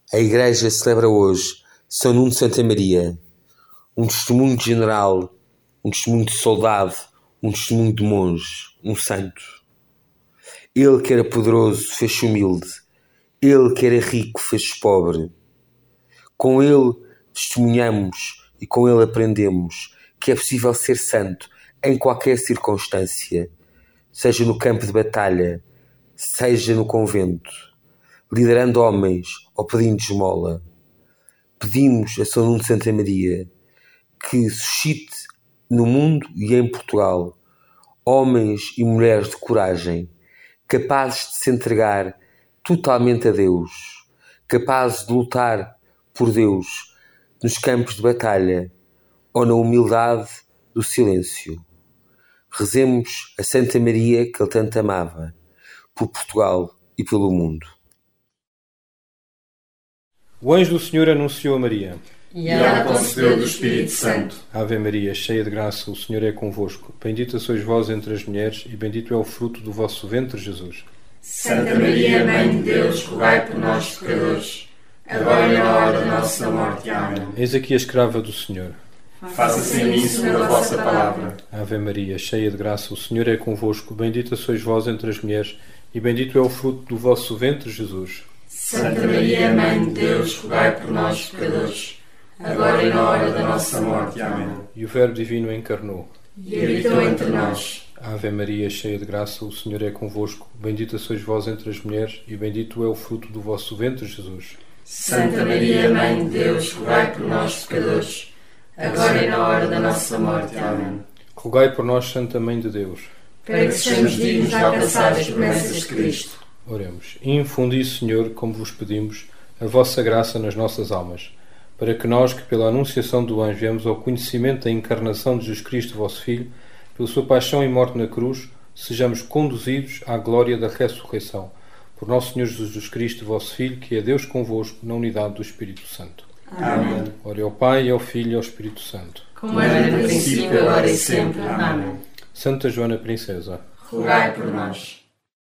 A Igreja celebra hoje São Nuno de Santa Maria, um testemunho de general, um testemunho de soldado, um testemunho de monge, um santo. Ele que era poderoso fez-se humilde, ele que era rico fez-se pobre. Com ele testemunhamos e com ele aprendemos que é possível ser santo em qualquer circunstância, seja no campo de batalha, seja no convento, liderando homens ou pedindo esmola. Pedimos a São Nuno de Santa Maria que suscite no mundo e em Portugal homens e mulheres de coragem, capazes de se entregar totalmente a Deus, capazes de lutar por Deus nos campos de batalha ou na humildade do silêncio. Rezemos a Santa Maria que ele tanto amava, por Portugal e pelo mundo. O anjo do Senhor anunciou a Maria. E ela concebeu do Espírito Santo. Ave Maria, cheia de graça, o Senhor é convosco. Bendita sois vós entre as mulheres, e bendito é o fruto do vosso ventre, Jesus. Santa Maria, Mãe de Deus, rogai por nós, pecadores, agora e na hora da nossa morte. Amém. Eis aqui a escrava do Senhor. Faça-se em mim segundo a vossa palavra. Ave Maria, cheia de graça, o Senhor é convosco. Bendita sois vós entre as mulheres, e bendito é o fruto do vosso ventre, Jesus. Santa Maria, Mãe de Deus, rogai por nós, pecadores, agora e na hora da nossa morte. Amém. E o Verbo Divino encarnou. E habitou entre nós. Ave Maria, cheia de graça, o Senhor é convosco. Bendita sois vós entre as mulheres, e bendito é o fruto do vosso ventre, Jesus. Santa Maria, Mãe de Deus, rogai por nós, pecadores, agora e na hora da nossa morte. Amém. Rogai por nós, Santa Mãe de Deus, para que sejamos dignos de alcançar as promessas de Cristo. Oremos. Infundi, Senhor, como vos pedimos, a vossa graça nas nossas almas, para que nós, que pela anunciação do anjo viemos ao conhecimento da encarnação de Jesus Cristo, vosso Filho, pela sua paixão e morte na cruz, sejamos conduzidos à glória da ressurreição. Por nosso Senhor Jesus Cristo, vosso Filho, que é Deus convosco, na unidade do Espírito Santo. Amém. Ore ao Pai, ao Filho e ao Espírito Santo. Como era no princípio, agora e sempre. Amém. Santa Joana Princesa, rogai por nós.